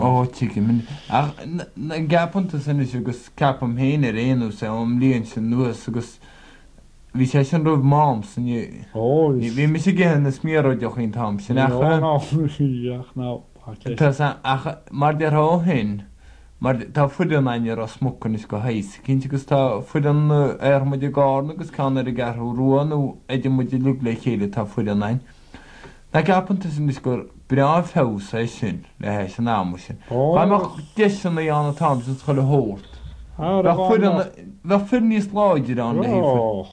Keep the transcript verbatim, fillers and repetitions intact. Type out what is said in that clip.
O, tigyn, mynd... Ach, na gapont ys ynys ygys capam hyn yr enw se o'n lian sy'n nws ygys... Vi ser sy'n rwyf mam sy'n i... O, Vi mis i gyn ys mi roed o'ch un tam sy'n ach... Ja, nou, ja, nou. Tas ach, mar der ho hyn... Mar ta ffwydon ein yr osmwcwn ysgo heis. Cynt ygys ta ffwydon er mwyd i gorn ygys can er i garw rwan o edrych mwyd i lwgle cheile ta ffwydon ein. Na gapont ys ynys gwyr braf haws ei sy'n, le heis yn amw sy'n. Fa ma'ch gesyn i anna tam sy'n sgol y hwrt. Ja, Fa ffwydon... Fa ffwydon i sloi i'r anna hefyd. Ja,